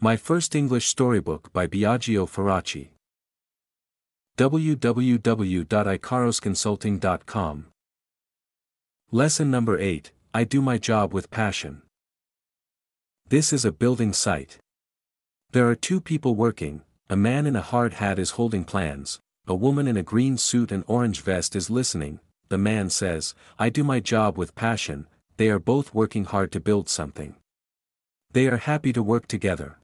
My First English Storybook by Biagio Faraci. www.icarosconsulting.com. Lesson number 8, I do my job with passion. This is a building site. There are two people working, a man in a hard hat is holding plans, a woman in a green suit and orange vest is listening. The man says, I do my job with passion. They are both working hard to build something. They are happy to work together.